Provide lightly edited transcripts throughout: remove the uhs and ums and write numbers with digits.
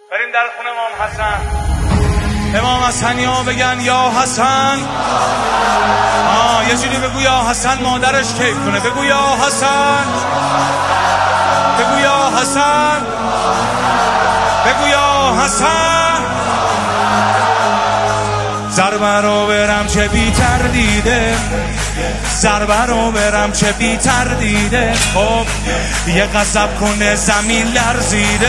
بریم در خونه امام حسن. امام حسنی ها بگن یا حسن. یه جوری بگو یا حسن مادرش کیف کنه. بگو یا حسن، بگو یا حسن، بگو یا حسن. ضربه رو برم چه بی تردیده، ضربه رو برم چه بی تردیده. خب یه غضب کنه زمین لرزیده،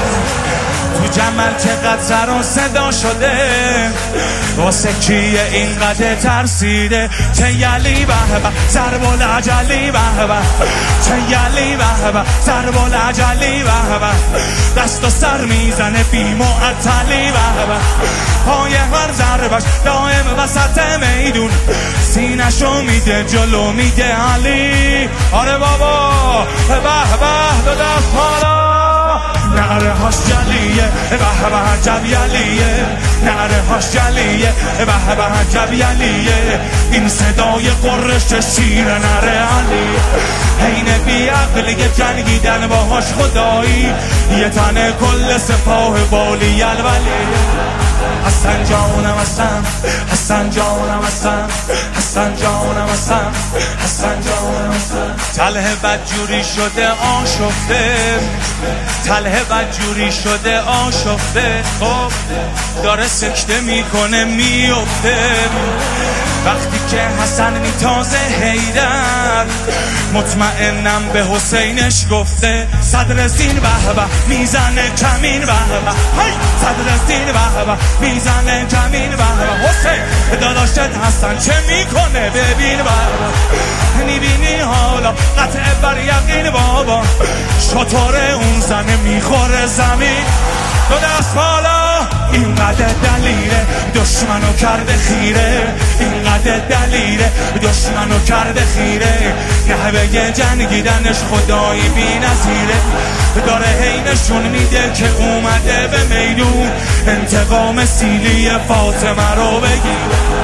تو جمل چقدر سر و صدا شده، واسه کیه اینقدر ترسیده. چه یلی به به ضرب العجلی به به، چه یلی به به ضرب العجلی به به. دست و سر میزنه بی معطلی به به، پای هر ضربش دائم وسط میدون، سینشو میده جلو میگه علی. آره بابا به به دو دست بالا، نعره هاش جلیه به به جبیلیه، نعره هاش جلیه به به جبیلیه. این صدای قرش شیر نعره علی، حین بی عقلی جنگیدن باهاش خدایی، یه تنه کل سپاه والی الولی. حسن جانم حسن، حسن جانم حسن، حسن جانم حسن، حسن جانم حسن. تله بدجوری شده آشفته، تله بدجوری شده آشفته. خب داره سکته میکنه میفته، وقتی که حسن میتازه حیدر، مطمئنم به حسینش گفته. صدر زین به به میزنه کمین به به، صدر زین به به میزنه کمین به به. حسین داداشت حسن چه میکنه ببین به به، میبینی حالا قطع بر یقین بابا، شطور اون زنه میخوره زمین. دو دست بالا، اینقدر دلیره دشمنو کرده خیره، اینقدر دلیره دشمنو کرده خیره. نحوه جنگیدنش خدایی بی نظیره، داره هی نشون میده که اومده به میدون، انتقام سیلی فاطمه رو بگیره.